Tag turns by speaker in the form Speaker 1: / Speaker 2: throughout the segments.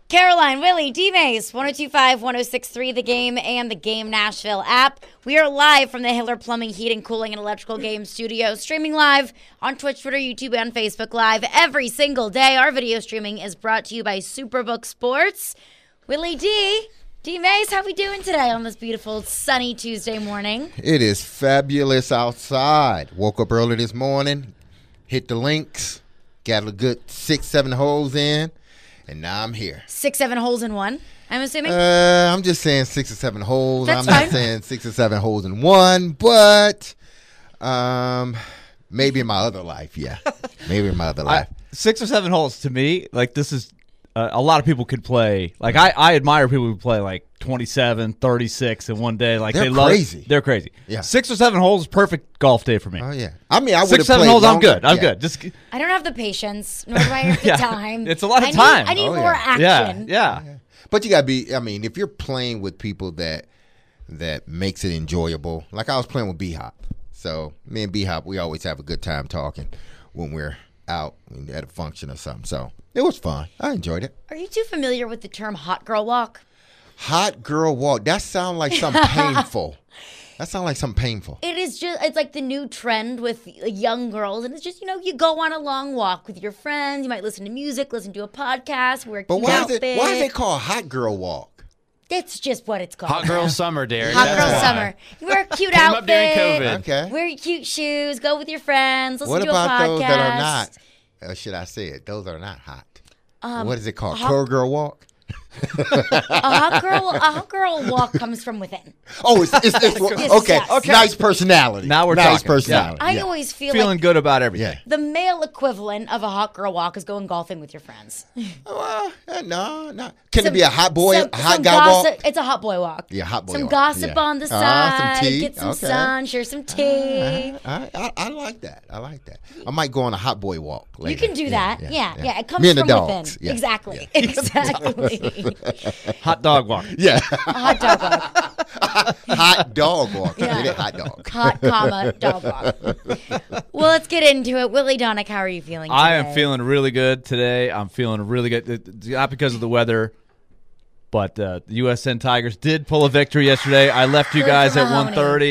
Speaker 1: Caroline, Willie, D-Mays, 102.5, 106.3, The Game, and the Game Nashville app. We are live from the Hiller Plumbing, Heating, Cooling, and Electrical Game Studio, streaming live on Twitch, Twitter, YouTube, and Facebook Live every single day. Our video streaming is brought to you by Superbook Sports. Willie D-Mays, how we doing today on this beautiful sunny Tuesday morning?
Speaker 2: It is fabulous outside. Woke up early this morning, hit the links, got a good 6-7 holes in. And now I'm here.
Speaker 1: 6-7 holes in one, I'm assuming?
Speaker 2: I'm just saying 6 or 7 holes.
Speaker 1: That's
Speaker 2: I'm
Speaker 1: fine.
Speaker 2: not saying 6 or 7 holes in one, but maybe in my other life, yeah. Maybe in my other life.
Speaker 3: 6 or 7 holes to me, like this is a lot of people could play. Like I admire people who play like 27, 36 in one day. Like
Speaker 2: They're
Speaker 3: love
Speaker 2: crazy.
Speaker 3: They're crazy.
Speaker 2: Yeah.
Speaker 3: 6 or 7 holes is perfect golf day for me.
Speaker 2: Oh, yeah. I mean, I would
Speaker 3: 6 or
Speaker 2: have
Speaker 3: 7
Speaker 2: played
Speaker 3: holes,
Speaker 2: longer.
Speaker 3: I'm good. I'm
Speaker 2: Yeah.
Speaker 3: good. Just
Speaker 1: I don't have the patience, nor do I have the
Speaker 3: Yeah.
Speaker 1: time.
Speaker 3: It's a lot of time.
Speaker 1: I need
Speaker 2: Oh,
Speaker 1: more
Speaker 2: yeah.
Speaker 1: action.
Speaker 3: yeah.
Speaker 2: But you got to be, I mean, if you're playing with people that makes it enjoyable, like I was playing with B-Hop. So me and B-Hop, we always have a good time talking when we're out at a function or something. So it was fun. I enjoyed it.
Speaker 1: Are you too familiar with the term hot girl walk?
Speaker 2: Hot girl walk. That sounds like something painful. That sounds like something painful.
Speaker 1: It is just, it's like the new trend with young girls. And it's just, you go on a long walk with your friends. You might listen to music, listen to a podcast, wear a
Speaker 2: But
Speaker 1: cute
Speaker 2: why
Speaker 1: outfit.
Speaker 2: is it called hot girl walk?
Speaker 1: It's just what it's called.
Speaker 4: Hot girl summer, Derek.
Speaker 1: Hot
Speaker 4: That's
Speaker 1: girl
Speaker 4: why.
Speaker 1: summer. You wear a cute
Speaker 4: Came
Speaker 1: outfit.
Speaker 4: up during COVID.
Speaker 2: Okay.
Speaker 1: Wear your cute shoes. Go with your friends. Listen
Speaker 2: What
Speaker 1: to a
Speaker 2: about
Speaker 1: podcast.
Speaker 2: those that are not? Or should I say it? Those are not hot. What is it called? Curl girl walk?
Speaker 1: A hot girl walk comes from within.
Speaker 2: Oh, it's okay.
Speaker 1: yes.
Speaker 2: Okay. Nice personality.
Speaker 3: Now we're
Speaker 2: nice
Speaker 3: talking.
Speaker 2: personality.
Speaker 1: I
Speaker 2: yeah.
Speaker 1: always feel
Speaker 3: Feeling
Speaker 1: like
Speaker 3: good about everything.
Speaker 2: Yeah.
Speaker 1: the male equivalent of a hot girl walk is going golfing with your friends.
Speaker 2: Well, no. Can it be a hot boy, a hot guy
Speaker 1: gossip,
Speaker 2: walk?
Speaker 1: It's a hot boy walk.
Speaker 2: Yeah, hot boy
Speaker 1: Some
Speaker 2: walk.
Speaker 1: gossip
Speaker 2: Yeah.
Speaker 1: on the side.
Speaker 2: Some tea.
Speaker 1: Get some
Speaker 2: Okay.
Speaker 1: sun. Share some tea.
Speaker 2: I like that. I might go on a hot boy walk later.
Speaker 1: You can do that. Yeah. It comes
Speaker 2: Me and the
Speaker 1: from
Speaker 2: dogs.
Speaker 1: within.
Speaker 2: Yeah.
Speaker 1: Exactly.
Speaker 2: Yeah.
Speaker 1: Exactly.
Speaker 3: Hot dog walk.
Speaker 2: Yeah.
Speaker 1: A hot dog walk.
Speaker 2: Hot dog walk.
Speaker 1: Yeah.
Speaker 2: Get it? Hot dog.
Speaker 1: Hot, dog walk. Well, let's get into it. Willie Donick, how are you feeling today?
Speaker 3: I am feeling really good today. I'm feeling really good. Not because of the weather, but the USN Tigers did pull a victory yesterday. I left you
Speaker 1: Good
Speaker 3: guys
Speaker 1: for
Speaker 3: at
Speaker 1: Mahoney.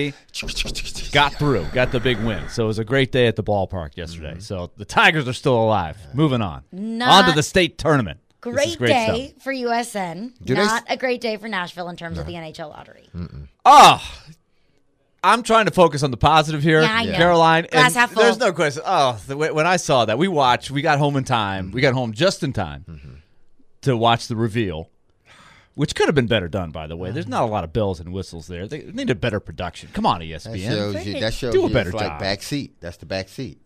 Speaker 3: 1:30. Got through. Got the big win. So it was a great day at the ballpark yesterday. So the Tigers are still alive. Moving on. On to the state tournament. This is
Speaker 1: Great day
Speaker 3: stuff.
Speaker 1: for USN.
Speaker 2: Do they-
Speaker 1: Not a great day for Nashville in terms of the NHL lottery.
Speaker 3: Oh, I'm trying to focus on the positive here,
Speaker 1: Yeah, I know.
Speaker 3: Caroline.
Speaker 1: Glass
Speaker 3: and
Speaker 1: half full.
Speaker 3: There's no question. When I saw that, we got home in time. We got home just in time to watch the reveal, which could have been better done, by the way. There's not a lot of bells and whistles there. They needed better production. Come on, ESPN.
Speaker 2: That shows
Speaker 3: Do a
Speaker 2: you
Speaker 3: better
Speaker 2: it's like
Speaker 3: job.
Speaker 2: back seat. That's the back seat.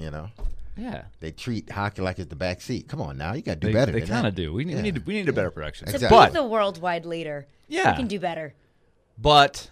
Speaker 3: Yeah,
Speaker 2: They treat hockey like it's the back seat. Come on now, you got to do
Speaker 3: they
Speaker 2: better.
Speaker 3: They
Speaker 2: than
Speaker 3: kind
Speaker 2: that.
Speaker 3: of do. We need a better production.
Speaker 1: To
Speaker 2: Exactly.
Speaker 1: be
Speaker 3: But
Speaker 1: the worldwide leader,
Speaker 3: Yeah.
Speaker 1: we can do better.
Speaker 3: But,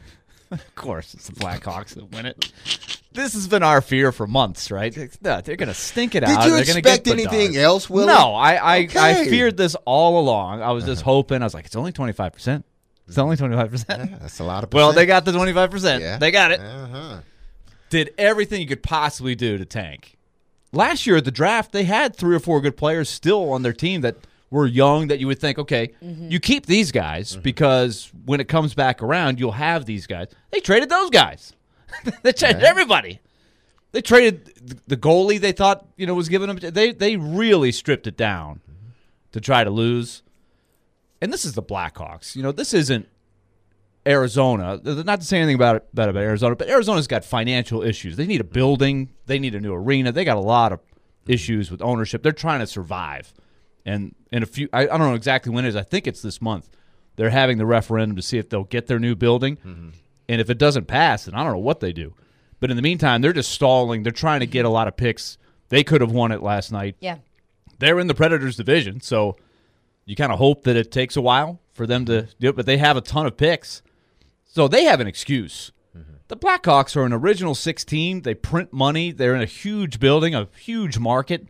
Speaker 3: of course, it's the Blackhawks that win it. This has been our fear for months, right? They're going to stink it out.
Speaker 2: Did you
Speaker 3: They're gonna
Speaker 2: expect
Speaker 3: get
Speaker 2: anything
Speaker 3: Bedard.
Speaker 2: else, Willie?
Speaker 3: No, I
Speaker 2: Okay.
Speaker 3: feared this all along. I was just hoping. I was like, it's only 25%. It's only 25%.
Speaker 2: Yeah, that's a lot of
Speaker 3: Well,
Speaker 2: percent.
Speaker 3: they got the 25%.
Speaker 2: Yeah.
Speaker 3: They got it.
Speaker 2: Uh-huh.
Speaker 3: Did everything you could possibly do to tank. Last year at the draft, they had 3 or 4 good players still on their team that were young that you would think, okay, you keep these guys because when it comes back around, you'll have these guys. They traded those guys. They traded everybody. They traded the goalie they thought was giving them. They really stripped it down to try to lose. And this is the Blackhawks. This isn't Arizona. Not to say anything about Arizona, but Arizona's got financial issues. They need a building. They need a new arena. They got a lot of issues with ownership. They're trying to survive. And in a few, I don't know exactly when it is. I think it's this month. They're having the referendum to see if they'll get their new building. And if it doesn't pass, then I don't know what they do. But in the meantime, they're just stalling. They're trying to get a lot of picks. They could have won it last night.
Speaker 1: Yeah.
Speaker 3: They're in the Predators division, so you kind of hope that it takes a while for them to do it. But they have a ton of picks. So they have an excuse. The Blackhawks are an original 6 team. They print money. They're in a huge building, a huge market.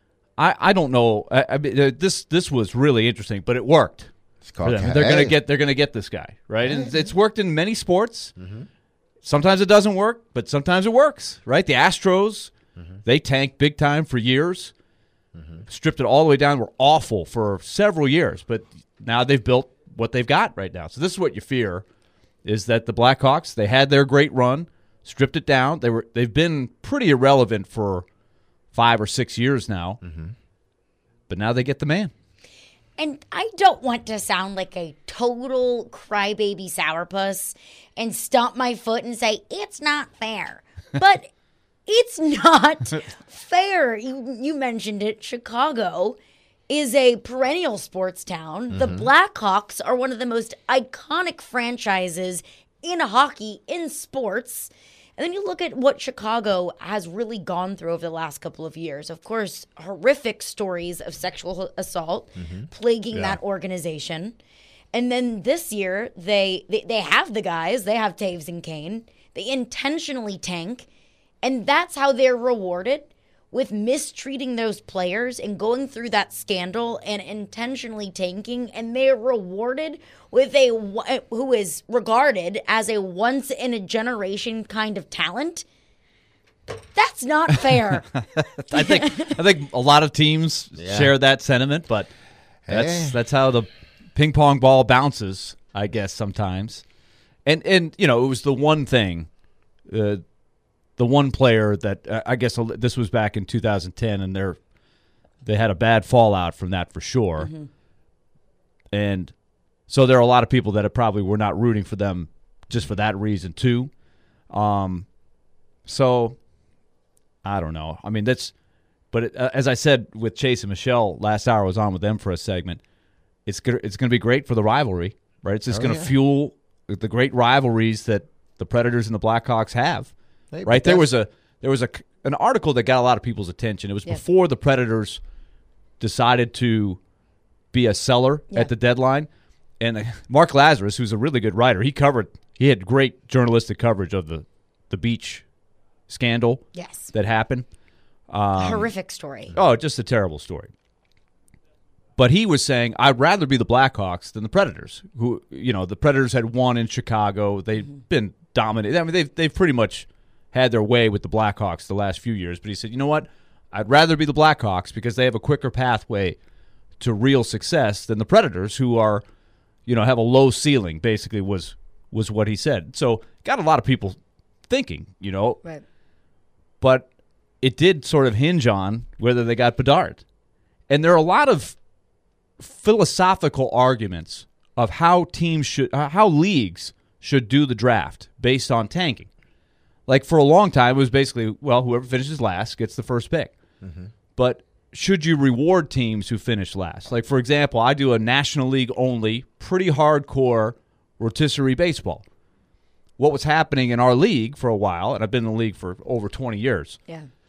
Speaker 3: I don't know. This was really interesting, but it worked.
Speaker 2: It's called
Speaker 3: For them. They're gonna get this guy, right? And it's worked in many sports. Sometimes it doesn't work, but sometimes it works, right? The Astros, they tanked big time for years. stripped it all the way down, were awful for several years. But now they've built what they've got right now. So this is what you fear, is that the Blackhawks, they had their great run, stripped it down. They've been pretty irrelevant for 5 or 6 years now. But now they get the man.
Speaker 1: And I don't want to sound like a total crybaby sourpuss and stomp my foot and say, it's not fair. But it's not fair. You mentioned it. Chicago is a perennial sports town. The Blackhawks are one of the most iconic franchises in hockey, in sports. And then you look at what Chicago has really gone through over the last couple of years. Of course, horrific stories of sexual assault plaguing that organization. And then this year, they have the guys. They have Taves and Kane. They intentionally tank. And that's how they're rewarded, with mistreating those players and going through that scandal and intentionally tanking. And they're rewarded with who is regarded as a once-in-a-generation kind of talent. That's not fair.
Speaker 3: I think a lot of teams share that sentiment, but that's how the ping pong ball bounces, I guess, sometimes. And it was the one thing, the one player that I guess this was back in 2010, and they had a bad fallout from that for sure. And so there are a lot of people that probably were not rooting for them just for that reason too. So I don't know. I mean, as I said with Chase and Michelle last hour, I was on with them for a segment. It's going to be great for the rivalry, right? It's just going to fuel the great rivalries that the Predators and the Blackhawks have. Hey, right? There was an article that got a lot of people's attention. It was before the Predators decided to be a seller at the deadline. And Mark Lazarus, who's a really good writer, he had great journalistic coverage of the beach scandal that happened.
Speaker 1: A horrific story.
Speaker 3: Oh, just a terrible story. But he was saying, I'd rather be the Blackhawks than the Predators, who, the Predators had won in Chicago. They've been dominated. I mean, they've pretty much had their way with the Blackhawks the last few years. But he said, you know what? I'd rather be the Blackhawks because they have a quicker pathway to real success than the Predators, who are, have a low ceiling, basically was what he said. So got a lot of people thinking,
Speaker 1: Right.
Speaker 3: But it did sort of hinge on whether they got Bedard. And there are a lot of philosophical arguments of how leagues should do the draft based on tanking. Like for a long time, it was basically, whoever finishes last gets the first pick. But should you reward teams who finish last? Like, for example, I do a National League only, pretty hardcore rotisserie baseball. What was happening in our league for a while, and I've been in the league for over 20 years,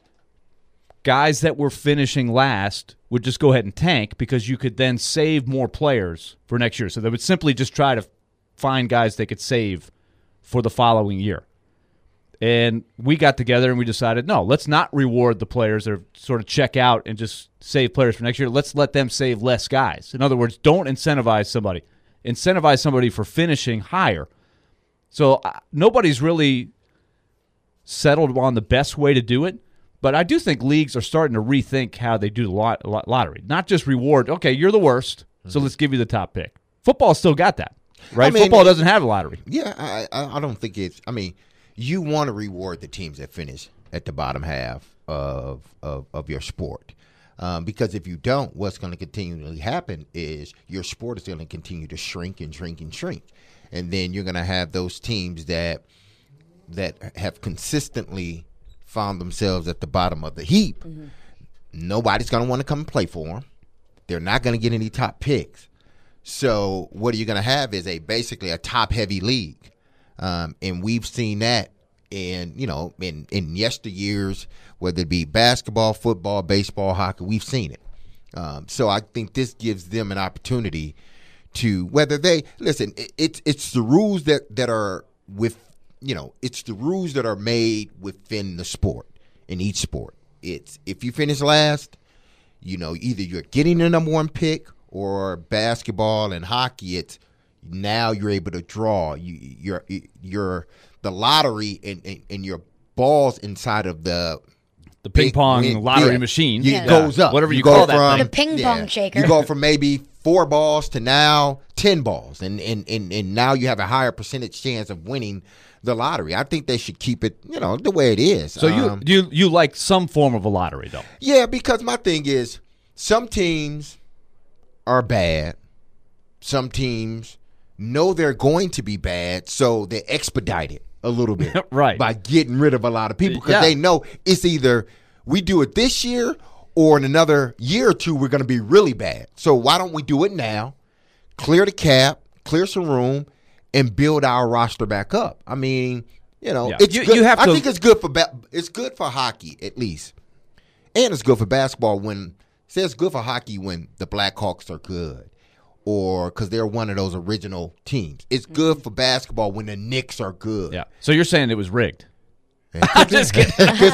Speaker 3: guys that were finishing last would just go ahead and tank because you could then save more players for next year. So they would simply just try to find guys they could save for the following year. And we got together and we decided, no, let's not reward the players that sort of check out and just save players for next year. Let's let them save less guys. In other words, don't incentivize somebody. Incentivize somebody for finishing higher. So nobody's really settled on the best way to do it. But I do think leagues are starting to rethink how they do the lottery. Not just reward, okay, you're the worst, so let's give you the top pick. Football still got that, right? I mean, football doesn't have a lottery.
Speaker 2: Yeah, I don't think it's – I mean, you want to reward the teams that finish at the bottom half of your sport. Because if you don't, what's going to continually happen is your sport is going to continue to shrink and shrink and shrink. And then you're going to have those teams that have consistently found themselves at the bottom of the heap. Nobody's going to want to come and play for them. They're not going to get any top picks. So what you're going to have is basically a top-heavy league. And we've seen that in yesteryears, whether it be basketball, football, baseball, hockey, we've seen it. So I think this gives them an opportunity to, whether they listen, it's the rules that are it's the rules that are made within the sport, in each sport. It's if you finish last, either you're getting the number one pick, or basketball and hockey, it's now you're able to draw. You're the lottery and your balls inside of the
Speaker 3: the ping
Speaker 2: big
Speaker 3: pong
Speaker 2: win.
Speaker 3: lottery
Speaker 2: Yeah.
Speaker 3: machine.
Speaker 2: It goes up.
Speaker 3: Whatever you
Speaker 2: go
Speaker 3: call that
Speaker 2: from,
Speaker 3: thing.
Speaker 1: The ping pong shaker.
Speaker 2: You go from maybe 4 balls to now 10 balls, and now you have a higher percentage chance of winning the lottery. I think they should keep it, the way it is.
Speaker 3: So you like some form of a lottery, though?
Speaker 2: Yeah, because my thing is, some teams are bad. Some teams know they're going to be bad, so they expedite it a little bit
Speaker 3: Right.
Speaker 2: by getting rid of a lot of people because
Speaker 3: Yeah.
Speaker 2: they know it's either we do it this year or in another year or two we're going to be really bad. So why don't we do it now, clear the cap, clear some room, and build our roster back up? I mean, it's good.
Speaker 3: You have
Speaker 2: I
Speaker 3: to-
Speaker 2: think it's good for it's good for hockey at least, and it's good for basketball it's good for hockey when the Blackhawks are good, or because they're one of those original teams. It's good for basketball when the Knicks are good.
Speaker 3: Yeah. So you're saying it was rigged? I'm just kidding.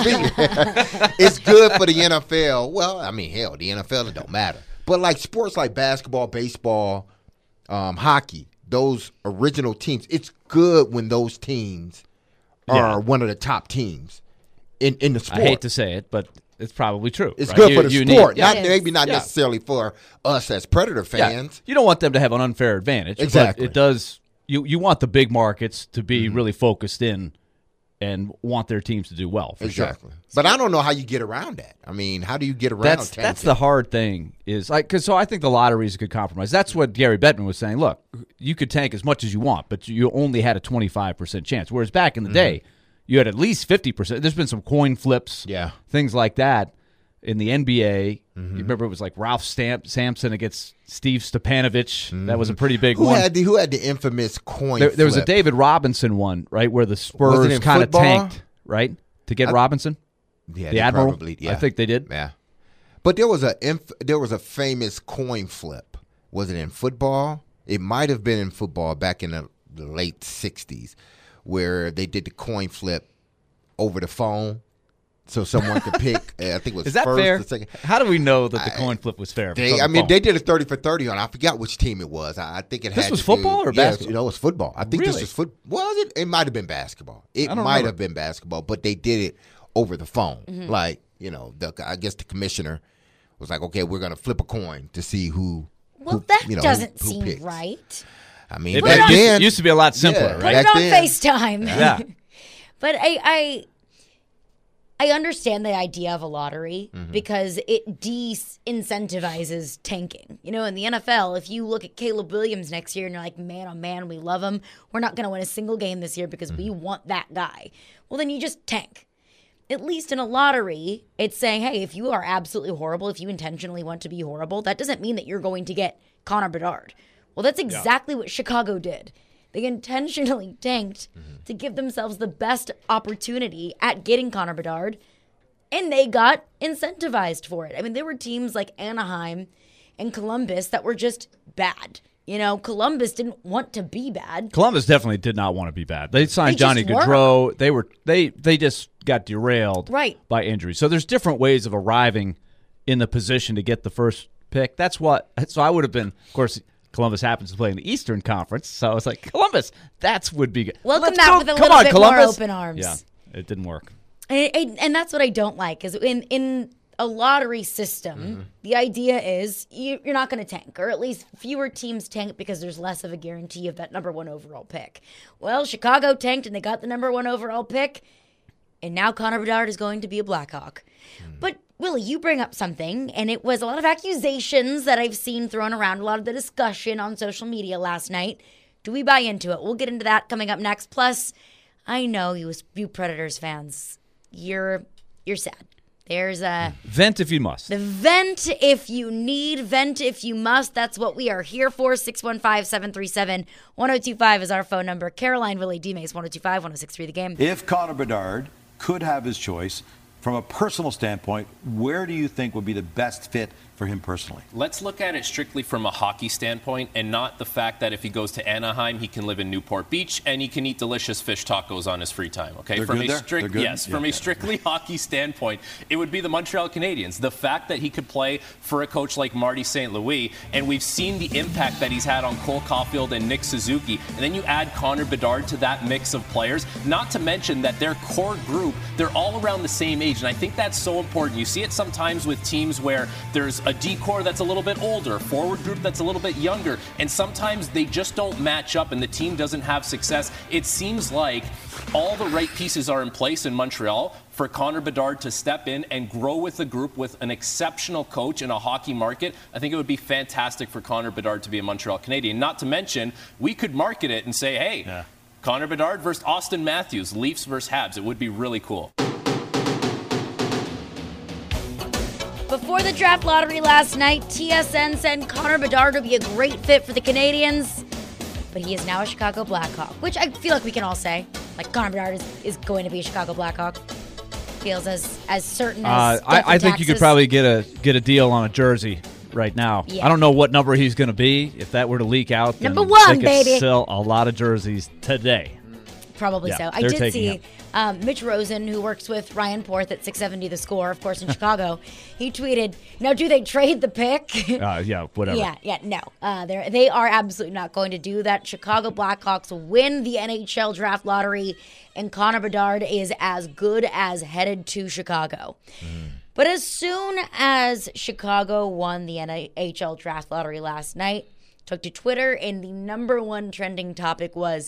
Speaker 2: It's good for the NFL. Well, I mean, hell, the NFL, it don't matter. But like sports like basketball, baseball, hockey, those original teams, it's good when those teams are one of the top teams in the sport.
Speaker 3: I hate to say it, but it's probably true.
Speaker 2: It's
Speaker 3: right?
Speaker 2: good for the sport,
Speaker 1: Yeah.
Speaker 2: maybe not
Speaker 3: Yeah.
Speaker 2: necessarily for us as Predator fans.
Speaker 3: You don't want them to have an unfair advantage.
Speaker 2: Exactly.
Speaker 3: But it does. You want the big markets to be really focused in and want their teams to do well. For
Speaker 2: Exactly.
Speaker 3: sure.
Speaker 2: But I don't know how you get around that. I mean, how do you get around
Speaker 3: That's
Speaker 2: tanking?
Speaker 3: the hard thing is so I think the lottery is a good compromise. That's what Gary Bettman was saying. Look, you could tank as much as you want, but you only had a 25% chance. Whereas back in the day, you had at least 50%. There's been some coin flips, things like that in the NBA. You remember it was like Ralph Sampson against Steve Stepanovich. That was a pretty big
Speaker 2: who
Speaker 3: one.
Speaker 2: had the infamous coin
Speaker 3: There was a
Speaker 2: flip?
Speaker 3: David Robinson one, right, where the
Speaker 2: Was it
Speaker 3: Spurs
Speaker 2: in
Speaker 3: kind of
Speaker 2: football?
Speaker 3: tanked, right, to get Robinson.
Speaker 2: Yeah,
Speaker 3: The
Speaker 2: they
Speaker 3: Admiral?
Speaker 2: probably, yeah.
Speaker 3: I think they did.
Speaker 2: Yeah. But there was a famous coin flip. Was it in football? It might have been in football back in the late 60s where they did the coin flip over the phone so someone could pick, I think it was
Speaker 3: Is that
Speaker 2: first
Speaker 3: fair?
Speaker 2: or second.
Speaker 3: How do we know that the coin flip was fair?
Speaker 2: They did a 30 for 30 on. I forgot which team it was. I think it had.
Speaker 3: This was
Speaker 2: to do-
Speaker 3: football or
Speaker 2: yeah,
Speaker 3: basketball?
Speaker 2: it was football. I think
Speaker 3: Really?
Speaker 2: this was football. Was it? It might have been basketball. It
Speaker 3: don't
Speaker 2: might
Speaker 3: remember.
Speaker 2: have been basketball, but they did it over the phone. Like I guess the commissioner was like, "Okay, we're gonna flip a coin to see who."
Speaker 1: Well,
Speaker 2: who,
Speaker 1: that
Speaker 2: you know,
Speaker 1: doesn't
Speaker 2: who
Speaker 1: seem
Speaker 2: picks.
Speaker 1: right.
Speaker 2: I mean,
Speaker 3: It
Speaker 2: back then
Speaker 3: used to be a lot simpler,
Speaker 2: Yeah,
Speaker 1: Put
Speaker 3: right?
Speaker 1: it
Speaker 2: Back
Speaker 1: on
Speaker 2: then.
Speaker 1: FaceTime.
Speaker 3: Yeah.
Speaker 1: But I understand the idea of a lottery because it de-incentivizes tanking. In the NFL, if you look at Caleb Williams next year and you're like, man, oh man, we love him. We're not going to win a single game this year because we want that guy. Well, then you just tank. At least in a lottery, it's saying, hey, if you are absolutely horrible, if you intentionally want to be horrible, that doesn't mean that you're going to get Connor Bedard. Well, that's exactly what Chicago did. They intentionally tanked to give themselves the best opportunity at getting Connor Bedard, and they got incentivized for it. I mean, there were teams like Anaheim and Columbus that were just bad. Columbus didn't want to be bad.
Speaker 3: Columbus definitely did not want to be bad. They signed
Speaker 1: They
Speaker 3: Johnny
Speaker 1: just weren't.
Speaker 3: Gaudreau. They just got derailed by injury. So there's different ways of arriving in the position to get the first pick. So I would have been, of course, Columbus happens to play in the Eastern Conference, so I was like, Columbus, that would be good.
Speaker 1: Welcome
Speaker 3: Let's
Speaker 1: back
Speaker 3: go.
Speaker 1: with a
Speaker 3: Come
Speaker 1: little
Speaker 3: on,
Speaker 1: bit
Speaker 3: Columbus.
Speaker 1: more open arms.
Speaker 3: Yeah, it didn't work.
Speaker 1: And that's what I don't like is in a lottery system, the idea is you're not going to tank, or at least fewer teams tank because there's less of a guarantee of that number 1 overall pick. Well, Chicago tanked and they got the number 1 overall pick, and now Connor Bedard is going to be a Blackhawk. But Willie, you bring up something, and it was a lot of accusations that I've seen thrown around, a lot of the discussion on social media last night. Do we buy into it? We'll get into that coming up next. Plus, I know you Predators fans, you're sad. There's a
Speaker 3: Vent if you must.
Speaker 1: the vent if you need, vent if you must. That's what we are here for. 615-737-1025 is our phone number. Caroline, Willie, D-Mace, 1025-1063 The Game.
Speaker 4: If Connor Bedard could have his choice, from a personal standpoint, where do you think would be the best fit for him personally?
Speaker 5: Let's look at it strictly from a hockey standpoint and not the fact that if he goes to Anaheim, he can live in Newport Beach and he can eat delicious fish tacos on his free time. Okay,
Speaker 4: They're
Speaker 5: from
Speaker 4: good
Speaker 5: a
Speaker 4: there?
Speaker 5: strict
Speaker 4: They're good?
Speaker 5: yes, from a strictly hockey standpoint, it would be the Montreal Canadiens. The fact that he could play for a coach like Marty St. Louis, and we've seen the impact that he's had on Cole Caulfield and Nick Suzuki, and then you add Connor Bedard to that mix of players, not to mention that their core group, they're all around the same age, and I think that's so important. You see it sometimes with teams where there's a D-core that's a little bit older, forward group that's a little bit younger, and sometimes they just don't match up and the team doesn't have success. It seems like all the right pieces are in place in Montreal for Connor Bedard to step in and grow with the group with an exceptional coach in a hockey market. I think it would be fantastic for Connor Bedard to be a Montreal Canadian. Not to mention, we could market it and say, hey, Connor Bedard versus Austin Matthews, Leafs versus Habs. It would be really cool.
Speaker 1: Before the draft lottery last night, TSN said Connor Bedard would be a great fit for the Canadiens, but he is now a Chicago Blackhawk, which I feel like we can all say. Like, Connor Bedard is going to be a Chicago Blackhawk. Feels as certain as
Speaker 3: I think you could probably get a deal on a jersey right now.
Speaker 1: Yeah.
Speaker 3: I don't know what number he's going to be. If that were to leak out, then
Speaker 1: Number 1,
Speaker 3: they could
Speaker 1: baby.
Speaker 3: sell a lot of jerseys today.
Speaker 1: Probably
Speaker 3: Yeah,
Speaker 1: so. I
Speaker 3: they're
Speaker 1: did
Speaker 3: taking
Speaker 1: see Mitch Rosen, who works with Ryan Porth at 670 The Score, of course, in Chicago. He tweeted, now do they trade the pick?
Speaker 3: Yeah, whatever.
Speaker 1: No. They are absolutely not going to do that. Chicago Blackhawks win the NHL draft lottery, and Connor Bedard is as good as headed to Chicago. But as soon as Chicago won the NHL draft lottery last night, took to Twitter, and the number one trending topic was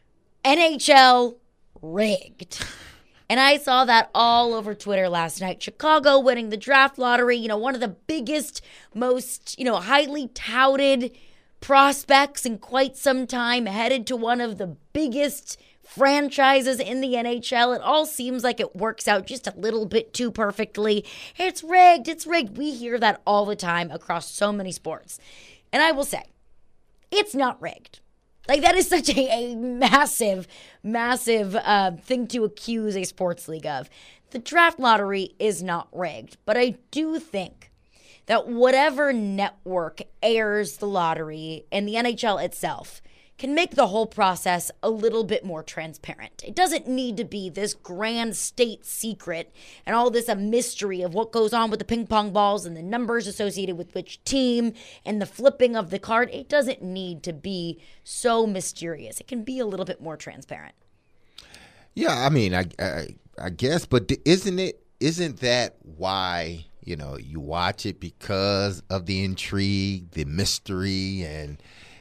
Speaker 1: NHL rigged. And I saw that all over Twitter last night. Chicago winning the draft lottery, one of the biggest, most, highly touted prospects in quite some time, headed to one of the biggest franchises in the NHL. It all seems like it works out just a little bit too perfectly. It's rigged. It's rigged. We hear that all the time across so many sports. And I will say, it's not rigged. Like, that is such a massive, massive thing to accuse a sports league of. The draft lottery is not rigged, but I do think that whatever network airs the lottery and the NHL itself can make the whole process a little bit more transparent. It doesn't need to be this grand state secret and all this a mystery of what goes on with the ping pong balls and the numbers associated with which team and the flipping of the card. It doesn't need to be so mysterious. It can be a little bit more transparent.
Speaker 2: Yeah, I mean, I guess, but isn't that why, you watch it, because of the intrigue, the mystery, and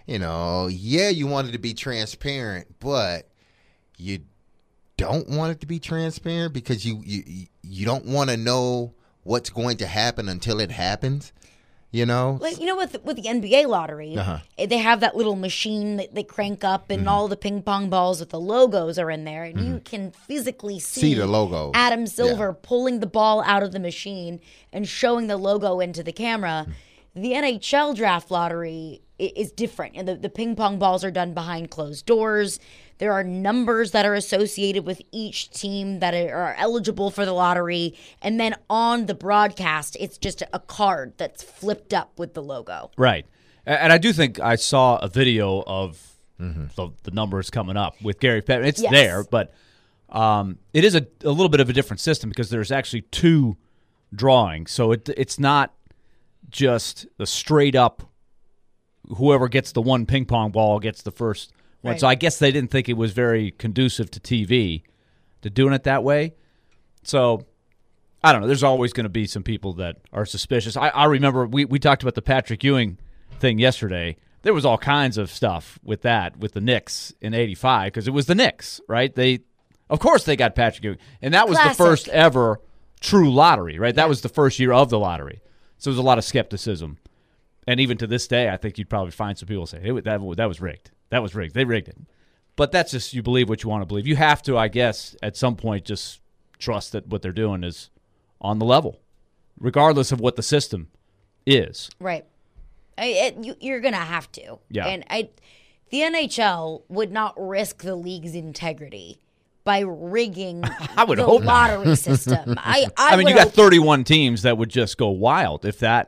Speaker 2: you want it to be transparent, but you don't want it to be transparent because you don't want to know what's going to happen until it happens, Like,
Speaker 1: with the NBA lottery, they have that little machine that they crank up, and all the ping pong balls with the logos are in there, and you can physically see
Speaker 2: the logo.
Speaker 1: Adam Silver pulling the ball out of the machine and showing the logo into the camera. The NHL draft lottery is different, and the ping pong balls are done behind closed doors. There are numbers that are associated with each team that are eligible for the lottery, and then on the broadcast, it's just a card that's flipped up with the logo.
Speaker 3: Right, and I do think I saw a video of the numbers coming up with Gary Bettman. It's there, but it is a little bit of a different system because there's actually 2 drawings, so it's not just the straight up whoever gets the one ping pong ball gets the first one.
Speaker 1: Right.
Speaker 3: So I guess they didn't think it was very conducive to TV to doing it that way. So I don't know. There's always going to be some people that are suspicious. I remember we talked about the Patrick Ewing thing yesterday. There was all kinds of stuff with that, with the Knicks in '85, because it was the Knicks, right? Of course they got Patrick Ewing. And that was
Speaker 1: Classic.
Speaker 3: the first ever true lottery, right? That was the first year of the lottery. So there's a lot of skepticism. And even to this day, I think you'd probably find some people say, hey, that was rigged. That was rigged. They rigged it. But that's just, you believe what you want to believe. You have to, I guess, at some point just trust that what they're doing is on the level, regardless of what the system is.
Speaker 1: Right. You're going to have to.
Speaker 3: Yeah.
Speaker 1: And the NHL would not risk the league's integrity by rigging
Speaker 3: I would
Speaker 1: the
Speaker 3: hope not.
Speaker 1: lottery system. I
Speaker 3: mean,
Speaker 1: would
Speaker 3: you got
Speaker 1: hope
Speaker 3: 31 teams that would just go wild if that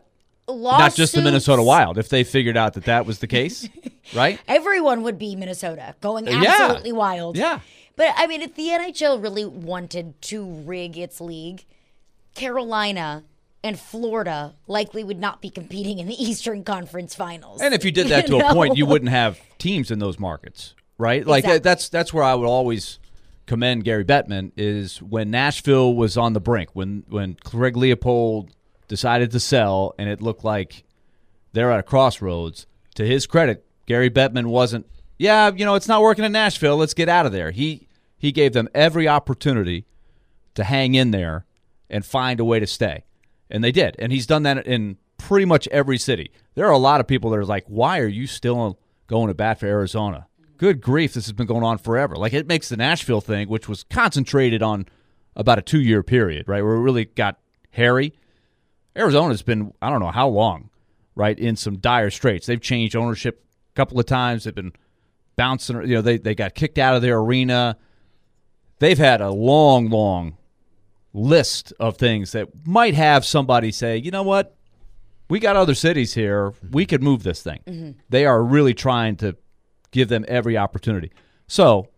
Speaker 3: Not just the Minnesota Wild. If they figured out that was the case, right?
Speaker 1: Everyone would be Minnesota, going absolutely wild.
Speaker 3: Yeah.
Speaker 1: But, I mean, if the NHL really wanted to rig its league, Carolina and Florida likely would not be competing in the Eastern Conference Finals.
Speaker 3: And if you did that to a point, you wouldn't have teams in those markets, right? Like
Speaker 1: Exactly.
Speaker 3: that's where I would always commend Gary Bettman is when Nashville was on the brink, when Craig Leopold decided to sell and it looked like they're at a crossroads. To his credit, Gary Bettman wasn't, it's not working in Nashville, let's get out of there. He gave them every opportunity to hang in there and find a way to stay. And they did. And he's done that in pretty much every city. There are a lot of people that are like, why are you still going to bat for Arizona? Good grief, this has been going on forever. Like, it makes the Nashville thing, which was concentrated on about a 2-year period, right, where it really got hairy. Arizona's been, I don't know how long, right, in some dire straits. They've changed ownership a couple of times. They've been bouncing. They got kicked out of their arena. They've had a long, long list of things that might have somebody say, you know what, we got other cities here. We could move this thing. Mm-hmm. They are really trying to give them every opportunity. So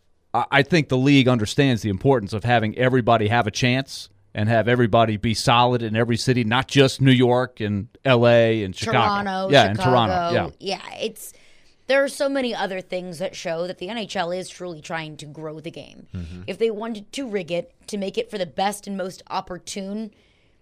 Speaker 3: I think the league understands the importance of having everybody have a chance and have everybody be solid in every city, not just New York and L.A. and Chicago.
Speaker 1: Chicago.
Speaker 3: And Toronto.
Speaker 1: Yeah, there are so many other things that show that the NHL is truly trying to grow the game. Mm-hmm. If they wanted to rig it to make it for the best and most opportune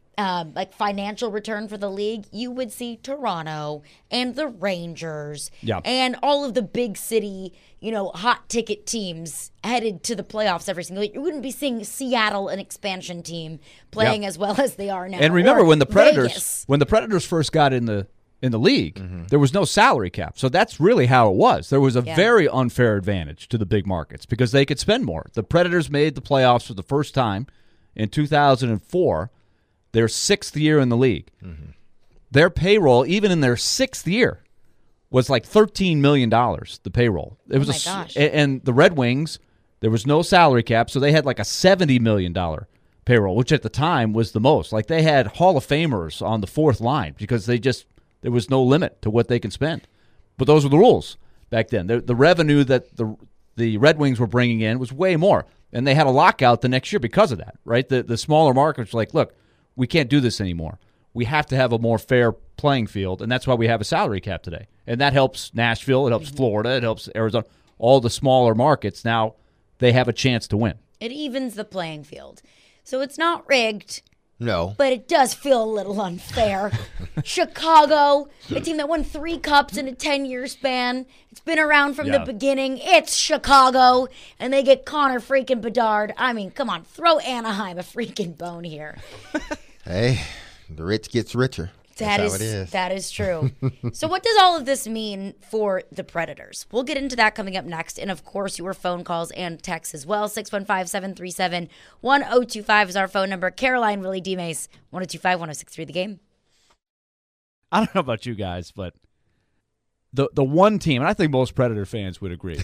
Speaker 1: financial return for the league, you would see Toronto and the Rangers and all of the big city, hot ticket teams headed to the playoffs every single year. You wouldn't be seeing Seattle, an expansion team, playing as well as they are now.
Speaker 3: And remember when the
Speaker 1: Vegas.
Speaker 3: Predators first got in the league, there was no salary cap. So that's really how it was. There was a very unfair advantage to the big markets because they could spend more. The Predators made the playoffs for the first time in 2004. Their 6th year in the league. Mm-hmm. Their payroll, even in their 6th year, was like $13 million, the payroll. It was
Speaker 1: gosh.
Speaker 3: And the Red Wings, there was no salary cap, so they had like a $70 million payroll, which at the time was the most. Like they had Hall of Famers on the 4th line because there was no limit to what they can spend. But those were the rules back then. The revenue that the Red Wings were bringing in was way more, and they had a lockout the next year because of that, right? The smaller markets were like, look, we can't do this anymore. We have to have a more fair playing field, and that's why we have a salary cap today. And that helps Nashville, it helps Florida, it helps Arizona. All the smaller markets, now they have a chance to win.
Speaker 1: It evens the playing field. So it's not rigged.
Speaker 2: No.
Speaker 1: But it does feel a little unfair. Chicago, a team that won 3 cups in a 10-year span. It's been around from the beginning. It's Chicago. And they get Connor freaking Bedard. I mean, come on. Throw Anaheim a freaking bone here.
Speaker 2: Hey, the rich gets richer. That's how it is.
Speaker 1: That is true. So what does all of this mean for the Predators? We'll get into that coming up next. And, of course, your phone calls and texts as well. 615-737-1025 is our phone number. Caroline, Willie D. Mace, 1025-1063 The Game.
Speaker 3: I don't know about you guys, but the one team, and I think most Predator fans would agree,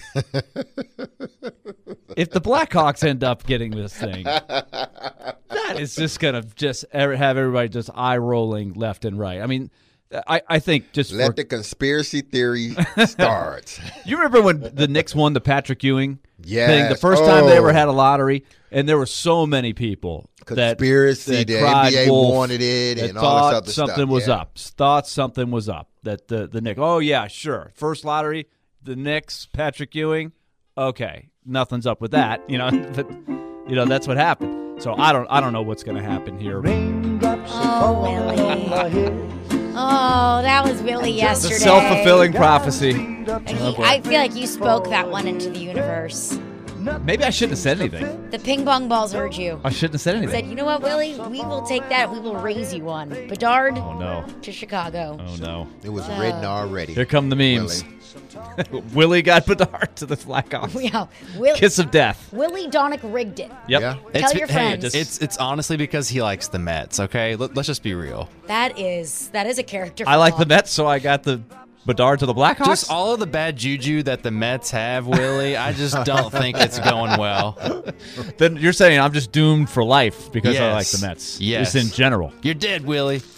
Speaker 3: if the Blackhawks end up getting this thing, that is just going to have everybody just eye-rolling left and right. I mean, I think just
Speaker 2: let the conspiracy theory start.
Speaker 3: You remember when the Knicks won the Patrick Ewing thing? The first
Speaker 2: Oh.
Speaker 3: time they ever had a lottery, and there were so many people
Speaker 2: Conspiracy,
Speaker 3: that
Speaker 2: the
Speaker 3: cried
Speaker 2: NBA
Speaker 3: wolf,
Speaker 2: wanted it,
Speaker 3: that
Speaker 2: and all this
Speaker 3: thought
Speaker 2: other stuff.
Speaker 3: something was
Speaker 2: Yeah.
Speaker 3: up. Thought something was up. That the Knicks. Oh yeah, sure. First lottery, the Knicks, Patrick Ewing. Okay, nothing's up with that. But that's what happened. So I don't know what's going to happen here.
Speaker 1: Oh, Willie. Oh, that was Willie yesterday.
Speaker 3: The self-fulfilling prophecy.
Speaker 1: And I feel like you spoke that one into the universe.
Speaker 3: Maybe I shouldn't have said anything.
Speaker 1: The ping pong balls heard you.
Speaker 3: I shouldn't have said anything.
Speaker 1: Said, you know what, Willie? We will take that. We will raise you one. Bedard
Speaker 3: Oh no.
Speaker 1: to Chicago.
Speaker 3: Oh no.
Speaker 2: It was written already.
Speaker 3: Here come the memes.
Speaker 2: Willie.
Speaker 3: Willie got Bedard to the Blackhawks.
Speaker 1: Yeah, Willie.
Speaker 3: Kiss of death.
Speaker 1: Willie Donick rigged it.
Speaker 3: Yep.
Speaker 2: Yeah.
Speaker 1: Tell your friends.
Speaker 4: It's honestly because he likes the Mets, okay? Let's just be real.
Speaker 1: That is a character.
Speaker 3: I like the
Speaker 1: flaw.
Speaker 3: Mets, so I got the Bedard to the Blackhawks.
Speaker 4: Just all of the bad juju that the Mets have, Willie, I just don't think it's going well.
Speaker 3: Then you're saying I'm just doomed for life because I like
Speaker 4: Yes.
Speaker 3: the Mets.
Speaker 4: Yes.
Speaker 3: Just in general.
Speaker 4: You're dead, Willie.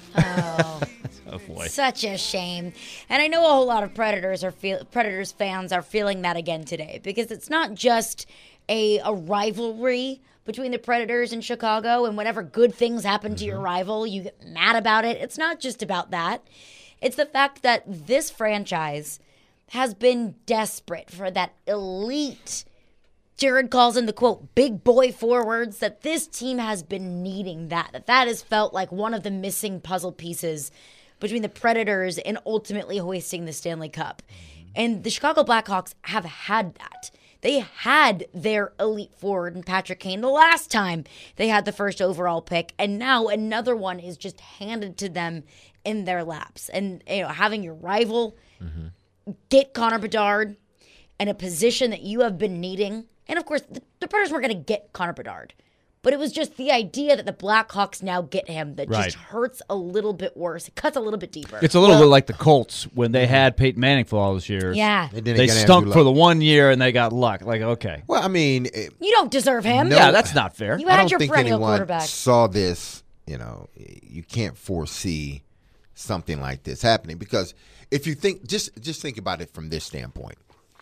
Speaker 3: Oh boy.
Speaker 1: Such a shame. And I know a whole lot of Predators fans are feeling that again today, because it's not just a rivalry between the Predators and Chicago, and whenever good things happen to your rival, you get mad about it. It's not just about that. It's the fact that this franchise has been desperate for that elite, Jared calls in the quote, big boy forwards, that this team has been needing that has felt like one of the missing puzzle pieces between the Predators and ultimately hoisting the Stanley Cup. And the Chicago Blackhawks have had that. They had their elite forward in Patrick Kane the last time they had the first overall pick, and now another one is just handed to them in their laps. And having your rival get Connor Bedard in a position that you have been needing, and of course the Predators weren't going to get Connor Bedard, but it was just the idea that the Blackhawks now get him that just hurts a little bit worse. It cuts a little bit deeper.
Speaker 3: It's a little bit like the Colts when they had Peyton Manning for all those years.
Speaker 1: Yeah.
Speaker 3: They stunk for the 1 year and they got luck. Like, okay.
Speaker 2: Well, I mean,
Speaker 1: you don't deserve him.
Speaker 2: No,
Speaker 3: yeah, that's not fair.
Speaker 1: You
Speaker 2: I
Speaker 1: had
Speaker 2: don't
Speaker 1: your
Speaker 2: think
Speaker 1: perennial
Speaker 2: anyone
Speaker 1: quarterback.
Speaker 2: saw this. You can't foresee something like this happening, because if you think, just think about it from this standpoint,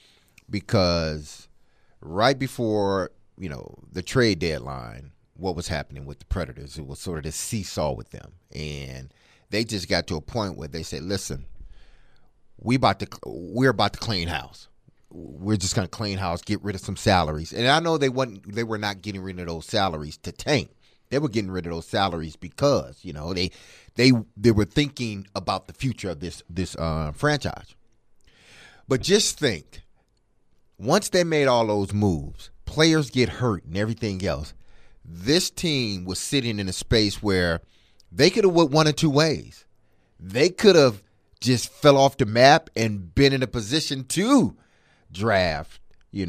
Speaker 2: because right before the trade deadline, what was happening with the Predators? It was sort of this seesaw with them, and they just got to a point where they said, "Listen, we're about to clean house. We're just going to clean house, get rid of some salaries." And I know they were not getting rid of those salaries to tank. They were getting rid of those salaries because they were thinking about the future of this franchise. But just think, once they made all those moves, players get hurt and everything else, this team was sitting in a space where they could have went one of two ways. They could have just fell off the map and been in a position to draft,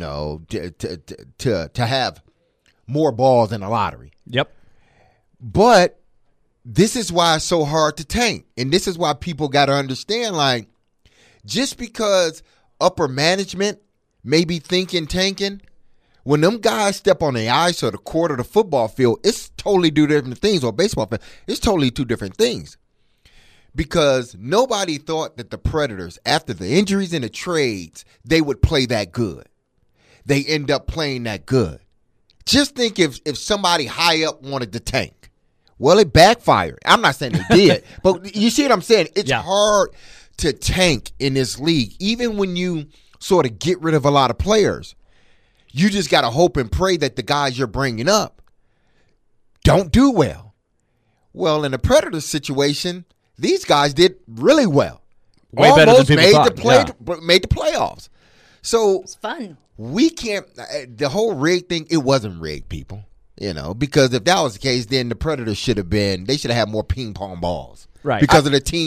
Speaker 2: to have more balls in the lottery.
Speaker 3: Yep.
Speaker 2: But this is why it's so hard to tank. And this is why people got to understand, like, just because upper management may be thinking tanking, when them guys step on the ice or the court or the football field, it's totally two different things, or baseball field. It's totally two different things. Because nobody thought that the Predators, after the injuries and the trades, they would play that good. They end up playing that good. Just think if somebody high up wanted to tank. Well, it backfired. I'm not saying they did, but you see what I'm saying? It's hard to tank in this league. Even when you sort of get rid of a lot of players, you just got to hope and pray that the guys you're bringing up don't do well. Well, in the Predators situation, these guys did really well.
Speaker 3: Way better than people thought.
Speaker 2: Made the playoffs. So
Speaker 1: It's fun.
Speaker 2: we can't, the whole rig thing, it wasn't rigged, people. Because if that was the case, then the Predators should have had more ping pong balls.
Speaker 3: Right.
Speaker 2: Because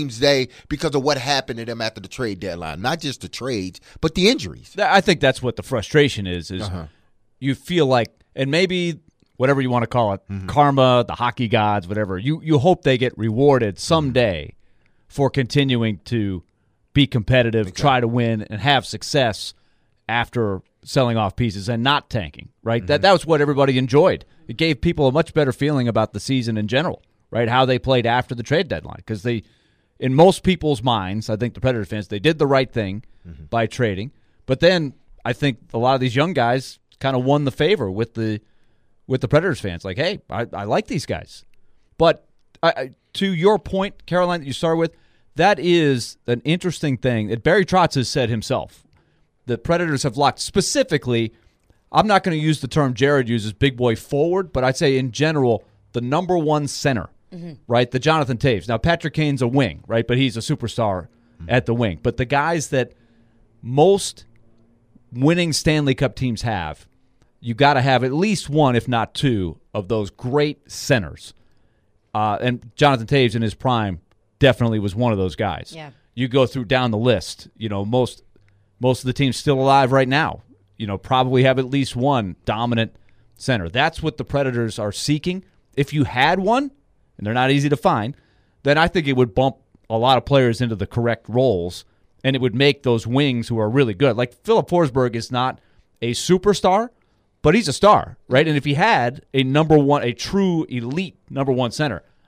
Speaker 2: of what happened to them after the trade deadline. Not just the trades, but the injuries.
Speaker 3: I think that's what the frustration is you feel like, and maybe whatever you want to call it, karma, the hockey gods, whatever, you hope they get rewarded someday for continuing to be competitive, try to win, and have success after selling off pieces and not tanking, right? That was what everybody enjoyed. It gave people a much better feeling about the season in general, right? How they played after the trade deadline. Because in most people's minds, I think the Predator fans, they did the right thing by trading. But then I think a lot of these young guys kind of won the favor with the Predators fans. Like, hey, I like these guys. But to your point, Caroline, that you started with, that is an interesting thing that Barry Trotz has said himself. The Predators have locked specifically, I'm not going to use the term Jared uses, big boy forward, but I'd say in general, the number one center, right? The Jonathan Toews. Now, Patrick Kane's a wing, right? But he's a superstar at the wing. But the guys that most winning Stanley Cup teams have, you got to have at least one, if not two, of those great centers. And Jonathan Toews in his prime definitely was one of those guys.
Speaker 1: Yeah.
Speaker 3: You go through down the list, most of the teams still alive right now, probably have at least one dominant center. That's what the Predators are seeking. If you had one, and they're not easy to find, then I think it would bump a lot of players into the correct roles, and it would make those wings who are really good. Like Philip Forsberg is not a superstar, but he's a star, right? And if he had a true elite number one center,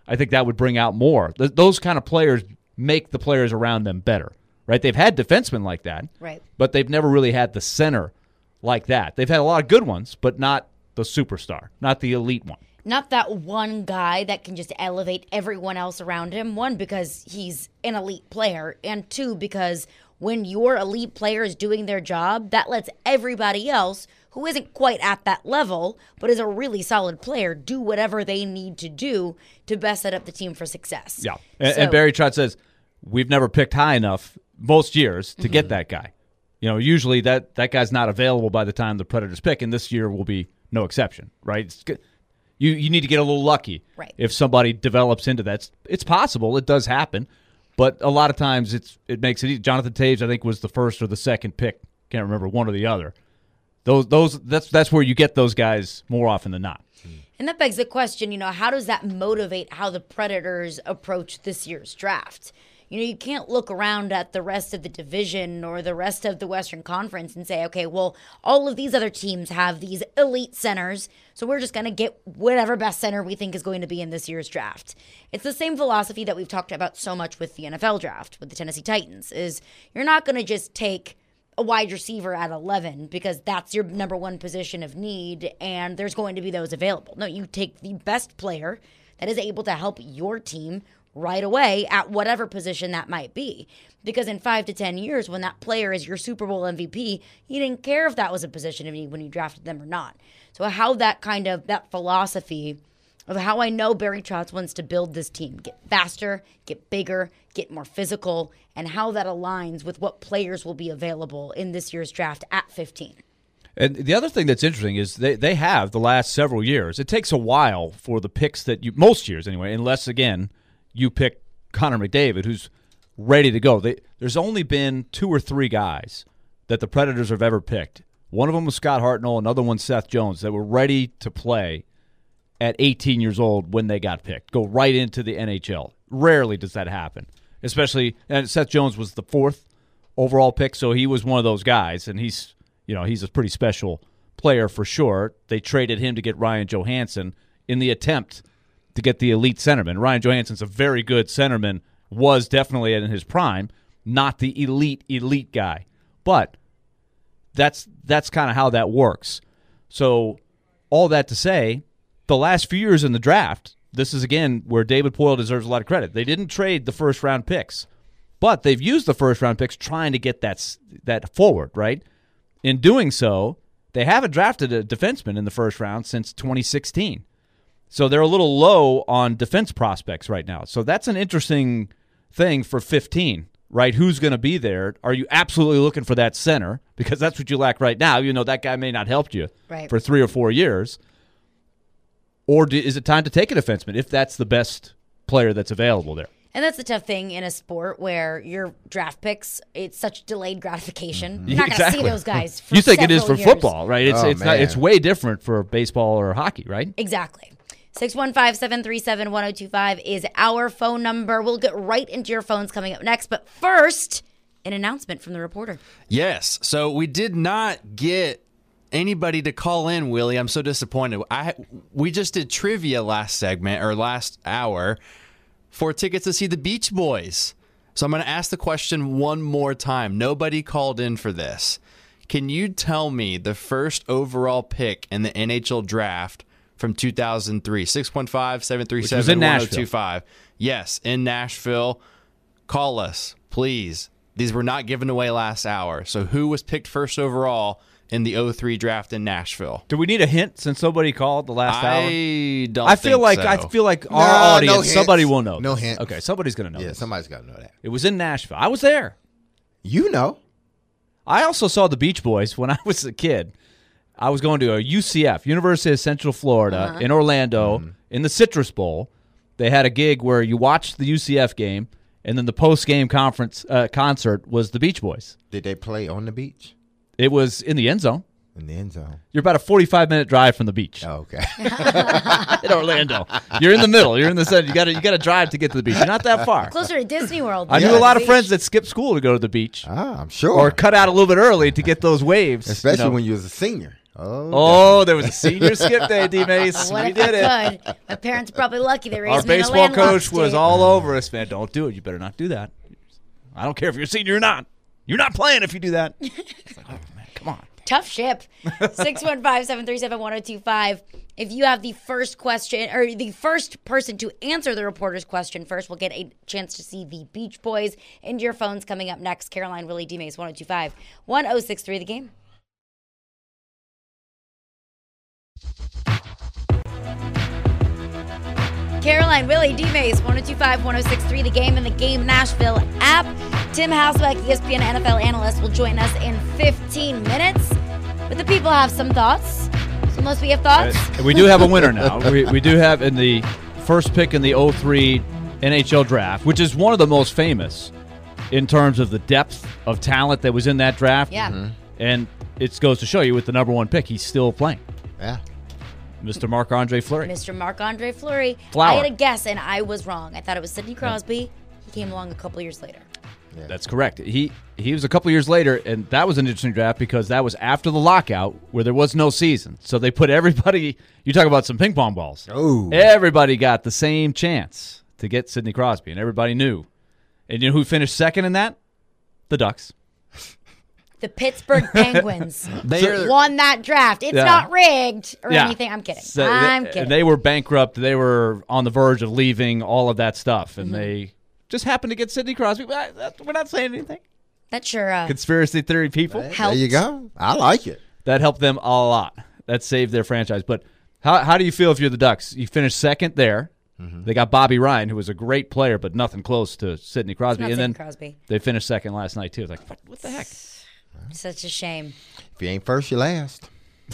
Speaker 3: I think that would bring out more. Those kind of players make the players around them better, right? They've had defensemen like that,
Speaker 1: right?
Speaker 3: But they've never really had the center like that. They've had a lot of good ones, but not the superstar, not the elite one.
Speaker 1: Not that one guy that can just elevate everyone else around him. One, because he's an elite player, and two, because when your elite player is doing their job, that lets everybody else who isn't quite at that level, but is a really solid player, do whatever they need to do to best set up the team for success.
Speaker 3: Yeah. And Barry Trotz says, we've never picked high enough most years to get that guy. You know, usually that guy's not available by the time the Predators pick, and this year will be no exception, right? You need to get a little lucky if somebody develops into that. It's possible. It does happen. But a lot of times it makes it easy. Jonathan Toews, I think, was the first or the second pick. Can't remember, one or the other. That's where you get those guys more often than not.
Speaker 1: And that begs the question, you know, how does that motivate how the Predators approach this year's draft? You know, you can't look around at the rest of the division or the rest of the Western Conference and say, okay, well, all of these other teams have these elite centers, so we're just going to get whatever best center we think is going to be in this year's draft. It's the same philosophy that we've talked about so much with the NFL draft, with the Tennessee Titans, is you're not going to just take a wide receiver at 11 because that's your number one position of need and there's going to be those available. No, you take the best player that is able to help your team right away at whatever position that might be. Because in 5 to 10 years, when that player is your Super Bowl MVP, you didn't care if that was a position of need when you drafted them or not. So how that philosophy of how I know Barry Trotz wants to build this team, get faster, get bigger, get more physical, and how that aligns with what players will be available in this year's draft at 15.
Speaker 3: And the other thing that's interesting is they have the last several years. It takes a while for the picks that most years anyway, unless, again, you pick Connor McDavid, who's ready to go. There's only been 2 or 3 guys that the Predators have ever picked. One of them was Scott Hartnell, another one Seth Jones, that were ready to play at 18 years old when they got picked, go right into the NHL. Rarely does that happen, especially, and Seth Jones was the 4th overall pick, so he was one of those guys, and he's a pretty special player for sure. They traded him to get Ryan Johansson in the attempt to get the elite centerman. Ryan Johansson's a very good centerman, was definitely in his prime, not the elite guy. But that's kind of how that works. So all that to say, the last few years in the draft, this is, again, where David Poile deserves a lot of credit. They didn't trade the first-round picks, but they've used the first-round picks trying to get that forward, right? In doing so, they haven't drafted a defenseman in the first round since 2016. So they're a little low on defense prospects right now. So that's an interesting thing for 15, right? Who's going to be there? Are you absolutely looking for that center? Because that's what you lack right now. You know, that guy may not help you for 3 or 4 years. Or is it time to take a defenseman if that's the best player that's available there?
Speaker 1: And that's the tough thing in a sport where your draft picks, it's such delayed gratification. You're not going to see those guys for
Speaker 3: You think it is for
Speaker 1: years.
Speaker 3: football, right? It's way different for baseball or hockey, right?
Speaker 1: Exactly. 615-737-1025 is our phone number. We'll get right into your phones coming up next. But first, an announcement from the reporter.
Speaker 4: Yes. So we did not get anybody to call in, Willie. I'm so disappointed. We just did trivia last hour for tickets to see the Beach Boys. So I'm going to ask the question one more time. Nobody called in for this. Can you tell me the first overall pick in the NHL draft from 2003? 615-737-1025. Yes, in Nashville. Call us, please. These were not given away last hour. So who was picked first overall in the 03 draft in Nashville?
Speaker 3: Do we need a hint since somebody called the last hour?
Speaker 4: I
Speaker 3: feel like our audience, somebody will know.
Speaker 2: No
Speaker 3: this.
Speaker 2: hint.
Speaker 3: Okay, somebody's going to know.
Speaker 2: Yeah,
Speaker 3: this.
Speaker 2: somebody's got to know that.
Speaker 3: It was in Nashville. I was there.
Speaker 2: You know.
Speaker 3: I also saw the Beach Boys when I was a kid. I was going to a UCF, University of Central Florida, in Orlando, in the Citrus Bowl. They had a gig where you watched the UCF game, and then the post-game concert was the Beach Boys.
Speaker 2: Did they play on the beach?
Speaker 3: It was in the end zone.
Speaker 2: In the end zone.
Speaker 3: You're about a 45-minute drive from the beach.
Speaker 2: Oh, okay.
Speaker 3: In Orlando. You're in the middle. You're in the center. You got to drive to get to the beach. You're not that far.
Speaker 1: Closer to Disney World.
Speaker 3: I knew a lot of friends that skipped school to go to the beach.
Speaker 2: I'm sure.
Speaker 3: Or cut out a little bit early to get those waves.
Speaker 2: Especially when you was a senior.
Speaker 3: Oh, there was a senior skip day, D-Mace.
Speaker 1: What
Speaker 3: We
Speaker 1: if
Speaker 3: did it.
Speaker 1: I could? My parents are probably lucky they raised
Speaker 3: Our
Speaker 1: me in a
Speaker 3: baseball
Speaker 1: landlocked
Speaker 3: coach was
Speaker 1: state.
Speaker 3: all over us, man. Don't do it. You better not do that. I don't care if you're a senior or not. You're not playing if you do that. It's like, oh, man, come on.
Speaker 1: Tough ship. 615-737-1025. If you have the first question, or the first person to answer the reporter's question first, will get a chance to see the Beach Boys. Into your phones coming up next. Caroline, Willie, D-Mace, 1025-1063 The Game. Caroline, Willie, D-Mace, 1025-1063 The Game, and the Game Nashville app. Tim Hasselbeck, ESPN NFL analyst, will join us in 15 minutes. But the people have some thoughts. So unless we have thoughts.
Speaker 3: We do have a winner now. We do have in the first pick in the 03 NHL draft, which is one of the most famous in terms of the depth of talent that was in that draft.
Speaker 1: Yeah.
Speaker 2: Mm-hmm.
Speaker 3: And it goes to show you with the number one pick, he's still playing.
Speaker 2: Yeah.
Speaker 3: Mr. Marc-Andre Fleury.
Speaker 1: Mr. Marc-Andre Fleury.
Speaker 3: Flower.
Speaker 1: I had a guess, and I was wrong. I thought it was Sidney Crosby. He came along a couple years later.
Speaker 3: That's correct. He was a couple years later, and that was an interesting draft because that was after the lockout where there was no season. So they put everybody – you talk about some ping pong balls.
Speaker 2: Oh.
Speaker 3: Everybody got the same chance to get Sidney Crosby, and everybody knew. And you know who finished second in that? The Ducks.
Speaker 1: The Pittsburgh Penguins
Speaker 4: They
Speaker 1: won that draft. It's
Speaker 3: Yeah.
Speaker 1: not rigged or
Speaker 3: Yeah.
Speaker 1: anything. I'm kidding.
Speaker 3: So
Speaker 1: I'm
Speaker 3: they,
Speaker 1: kidding.
Speaker 3: They were bankrupt. They were on the verge of leaving, all of that stuff. And
Speaker 1: Mm-hmm.
Speaker 3: they just happened to get Sidney Crosby. We're not saying anything.
Speaker 1: that sure
Speaker 3: Conspiracy theory people.
Speaker 1: helped.
Speaker 2: There you go. I like it.
Speaker 3: That helped them a lot. That saved their franchise. But how do you feel if you're the Ducks? You finished second there.
Speaker 2: Mm-hmm.
Speaker 3: They got Bobby Ryan, who was a great player, but nothing close to Sidney Crosby.
Speaker 1: Not
Speaker 3: And
Speaker 1: Sidney
Speaker 3: then
Speaker 1: Crosby.
Speaker 3: they finished second last night, too. It's like, what the heck?
Speaker 1: Such a shame.
Speaker 2: If you ain't first, you last.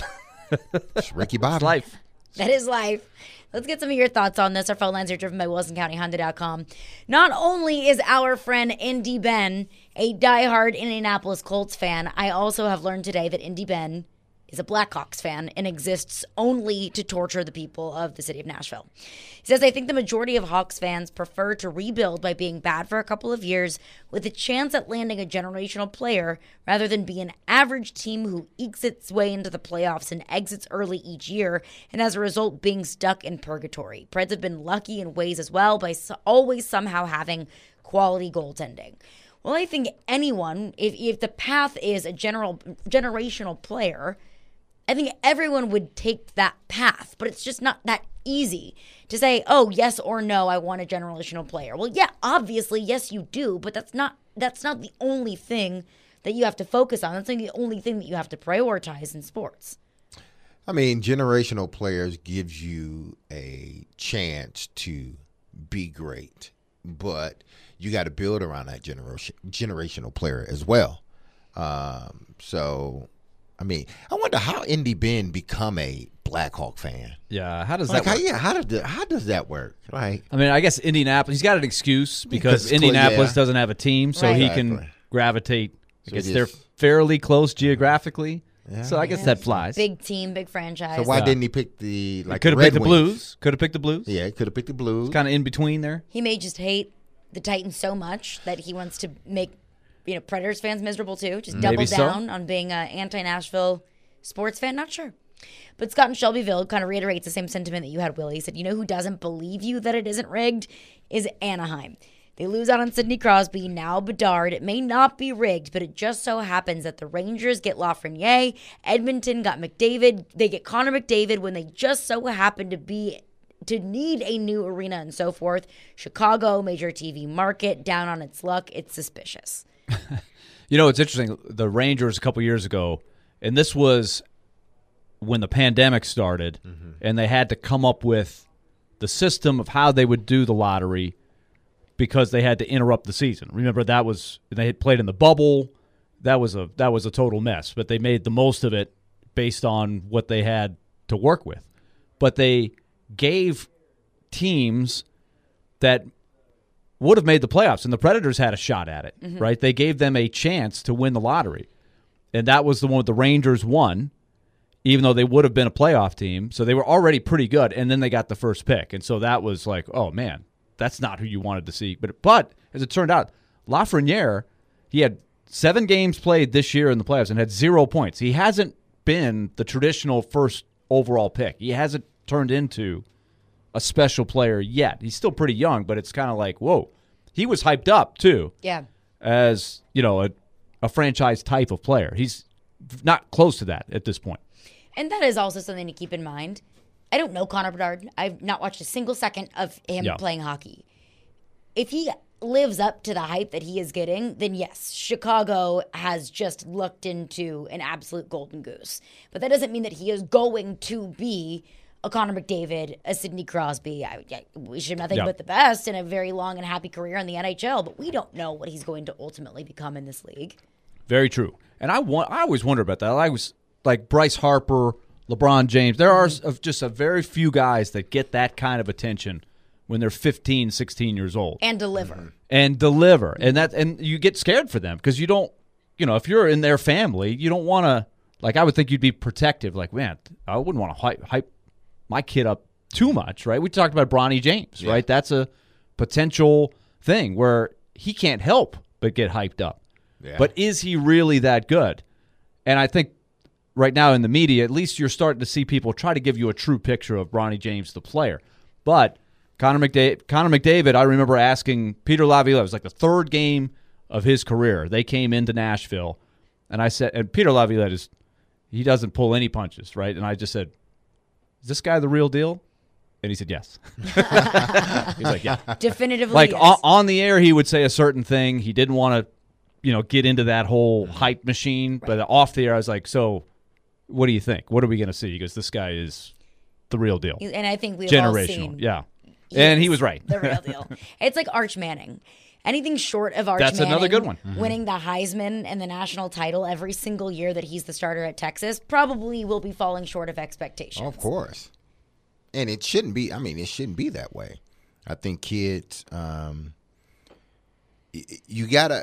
Speaker 2: It's Ricky Bobby.
Speaker 3: It's life.
Speaker 1: That is life. Let's get some of your thoughts on this. Our phone lines are driven by WilsonCountyHonda.com. Not only is our friend Indy Ben a diehard Indianapolis Colts fan, I also have learned today that Indy Ben is a Blackhawks fan and exists only to torture the people of the city of Nashville. He says, I think the majority of Hawks fans prefer to rebuild by being bad for a couple of years with a chance at landing a generational player rather than be an average team who ekes its way into the playoffs and exits early each year, and as a result being stuck in purgatory. Preds have been lucky in ways as well by always somehow having quality goaltending. Well, I think anyone, if the path is a generational player, I think everyone would take that path, but it's just not that easy to say, oh, yes or no, I want a generational player. Well, yeah, obviously, yes, you do, but that's not the only thing that you have to focus on. That's not the only thing that you have to prioritize in sports.
Speaker 2: I mean, generational players gives you a chance to be great, but you got to build around that generational player as well. So, I mean, I wonder how Indy Ben become a Blackhawk fan.
Speaker 3: Yeah, how does
Speaker 2: Like,
Speaker 3: that work?
Speaker 2: how does that work? Like,
Speaker 3: I mean, I guess Indianapolis, he's got an excuse because
Speaker 2: it's
Speaker 3: Indianapolis
Speaker 2: yeah.
Speaker 3: doesn't have a team, so
Speaker 1: Right.
Speaker 3: he
Speaker 2: Exactly.
Speaker 3: can gravitate. I
Speaker 2: So
Speaker 3: guess
Speaker 2: just-
Speaker 3: they're fairly close geographically,
Speaker 2: Yeah.
Speaker 3: so I guess that flies.
Speaker 1: Big team, big franchise.
Speaker 2: so why
Speaker 3: Yeah.
Speaker 2: didn't he pick the
Speaker 3: Could have
Speaker 2: Red
Speaker 3: picked the
Speaker 2: Wings?
Speaker 3: Blues. Could have picked the Blues.
Speaker 2: Yeah, he could have picked the Blues.
Speaker 3: Kind of in between there.
Speaker 1: He may just hate the Titans so much that he wants to make Predators fans miserable too. Just double
Speaker 3: Maybe so.
Speaker 1: down on being an anti-Nashville sports fan. Not sure. But Scott in Shelbyville kind of reiterates the same sentiment that you had, Willie. He said, you know who doesn't believe you that it isn't rigged? Is Anaheim. They lose out on Sidney Crosby, now Bedard. It may not be rigged, but it just so happens that the Rangers get Lafreniere, Edmonton got McDavid, they get Connor McDavid when they just so happen to need a new arena and so forth. Chicago, major TV market, down on its luck. It's suspicious.
Speaker 3: You know, it's interesting. The Rangers a couple years ago, and this was when the pandemic started, and they had to come up with the system of how they would do the lottery because they had to interrupt the season. Remember, they had played in the bubble. That was a total mess, but they made the most of it based on what they had to work with. But they gave teams that would have made the playoffs, and the Predators had a shot at it, right? They gave them a chance to win the lottery, and that was the one the Rangers won, even though they would have been a playoff team. So they were already pretty good, and then they got the first pick, and so that was like, oh, man, that's not who you wanted to see. But as it turned out, Lafreniere, he had 7 games played this year in the playoffs and had 0 points. He hasn't been the traditional first overall pick. He hasn't turned into a special player yet. He's still pretty young, but it's kind of like, whoa. He was hyped up, too.
Speaker 1: Yeah.
Speaker 3: As, a franchise type of player. He's not close to that at this point.
Speaker 1: And that is also something to keep in mind. I don't know Connor Bedard. I've not watched a single second of him playing hockey. If he lives up to the hype that he is getting, then yes, Chicago has just looked into an absolute golden goose. But that doesn't mean that he is going to be a Connor McDavid, a Sidney Crosby. I wish him nothing but the best and a very long and happy career in the NHL, but we don't know what he's going to ultimately become in this league.
Speaker 3: Very true. And I always wonder about that. I was like Bryce Harper, LeBron James. There are just a very few guys that get that kind of attention when they're 15, 16 years old.
Speaker 1: And deliver.
Speaker 3: And you get scared for them because you don't, if you're in their family, you don't want to, like, I would think you'd be protective. Like, man, I wouldn't want to hype my kid up too much, right? We talked about Bronny James, right? That's a potential thing where he can't help but get hyped up. Yeah. But is he really that good? And I think right now in the media, at least you're starting to see people try to give you a true picture of Bronny James, the player. But Connor McDavid, I remember asking Peter Laviolette, it was like the third game of his career. They came into Nashville, and I said, and Peter Laviolette he doesn't pull any punches, right? And I just said, is this guy the real deal? And he said, yes. He's like, yeah.
Speaker 1: Definitively,
Speaker 3: like,
Speaker 1: yes.
Speaker 3: On the air, he would say a certain thing. He didn't want to, get into that whole hype machine. Right. But off the air, I was like, so what do you think? What are we going to see? He goes, this guy is the real deal.
Speaker 1: And I think we've all seen.
Speaker 3: Yeah. And he was right.
Speaker 1: The real deal. It's like Arch Manning. Anything short of Arch Manning.
Speaker 3: That's another good one.
Speaker 1: Winning the Heisman and the national title every single year that he's the starter at Texas probably will be falling short of expectations.
Speaker 2: Of course. And it shouldn't be. It shouldn't be that way. I think kids, you gotta.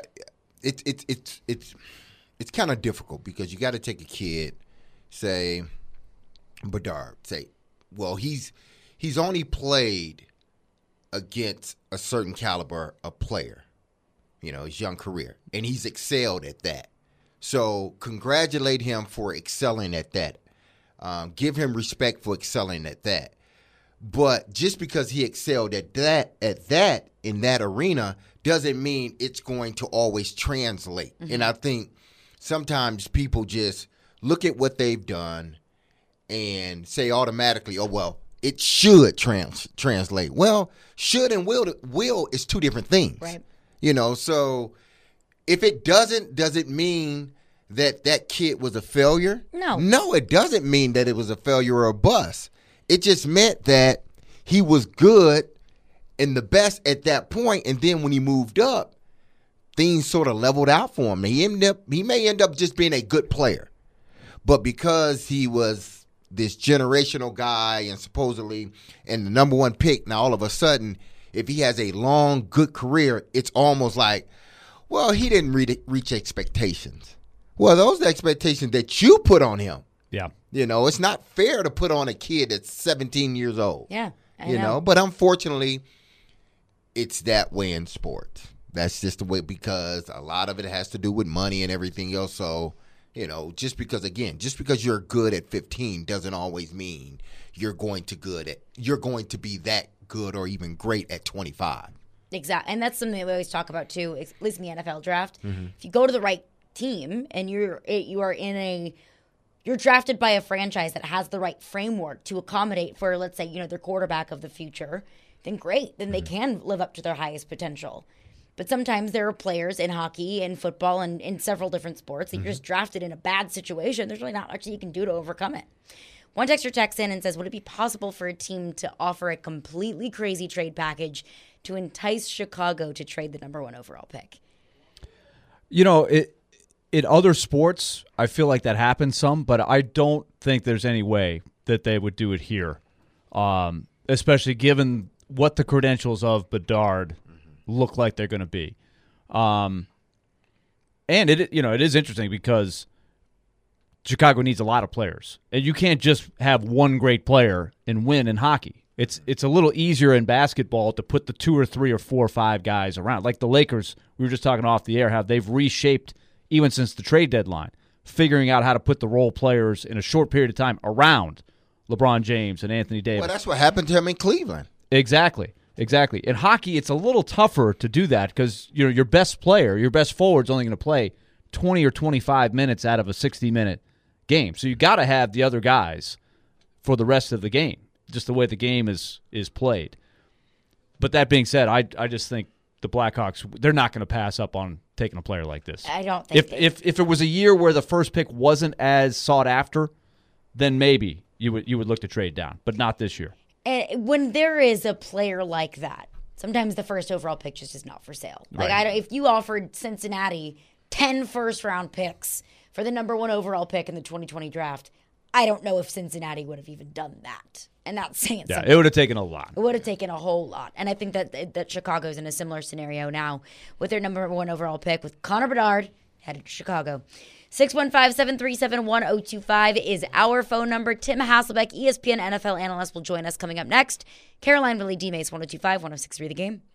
Speaker 2: It's kind of difficult because you got to take a kid, say, Bedard. Say, well, he's only played against a certain caliber of player, his young career, and he's excelled at that. So congratulate him for excelling at that. Give him respect for excelling at that. But just because he excelled at that in that arena doesn't mean it's going to always translate. Mm-hmm. And I think sometimes people just look at what they've done and say automatically, oh, well, it should translate. Well, should and will is two different things.
Speaker 1: Right.
Speaker 2: So if it does it mean that kid was a failure? No, it doesn't mean that it was a failure or a bust. It just meant that he was good and the best at that point, and then when he moved up, things sort of leveled out for him. He may end up just being a good player, but because he was this generational guy and supposedly and the number one pick, now all of a sudden, if he has a long, good career, it's almost like, well, he didn't reach expectations. Well, those are the expectations that you put on him.
Speaker 3: Yeah.
Speaker 2: It's not fair to put on a kid that's 17 years old.
Speaker 1: Yeah. I know.
Speaker 2: But unfortunately, it's that way in sports. That's just the way, because a lot of it has to do with money and everything else. So, just because you're good at 15 doesn't always mean you're going to be that good or even great at 25.
Speaker 1: Exactly. And that's something that we always talk about too, at least in the NFL draft. Mm-hmm. If you go to the right team and you're drafted by a franchise that has the right framework to accommodate for, let's say, their quarterback of the future, then great. Then they can live up to their highest potential. But sometimes there are players in hockey and football and in several different sports that you're just drafted in a bad situation. There's really not much you can do to overcome it. One texter texts in and says, would it be possible for a team to offer a completely crazy trade package to entice Chicago to trade the number one overall pick?
Speaker 3: In other sports, I feel like that happens some, but I don't think there's any way that they would do it here, especially given what the credentials of Bedard look like they're going to be. And it is interesting because Chicago needs a lot of players, and you can't just have one great player and win in hockey. It's a little easier in basketball to put the 2 or 3 or 4 or 5 guys around. Like the Lakers, we were just talking off the air, how they've reshaped, even since the trade deadline, figuring out how to put the role players in a short period of time around LeBron James and Anthony Davis.
Speaker 2: Well, that's what happened to him in Cleveland.
Speaker 3: Exactly. In hockey, it's a little tougher to do that because your best player, your best forward, is only going to play 20 or 25 minutes out of a 60-minute game. So you got to have the other guys for the rest of the game, just the way the game is played. But that being said, I just think the Blackhawks, they're not going to pass up on taking a player like this.
Speaker 1: I don't think
Speaker 3: if it was a year where the first pick wasn't as sought after, then maybe you would look to trade down, but not this year.
Speaker 1: And when there is a player like that, sometimes the first overall pick just is not for sale. Like
Speaker 3: Right.
Speaker 1: if you offered Cincinnati 10 first-round picks for the number 1 overall pick in the 2020 draft, I don't know if Cincinnati would have even done that. And that's saying
Speaker 3: Yeah,
Speaker 1: something.
Speaker 3: it would have taken a lot.
Speaker 1: It would have taken a whole lot. And I think that Chicago's in a similar scenario now with their number 1 overall pick with Connor Bedard headed to Chicago. 615-737-1025 is our phone number. Tim Hasselbeck, ESPN NFL analyst, will join us coming up next. Caroline Willie, D-Mace, 102.5, 106.3 The Game.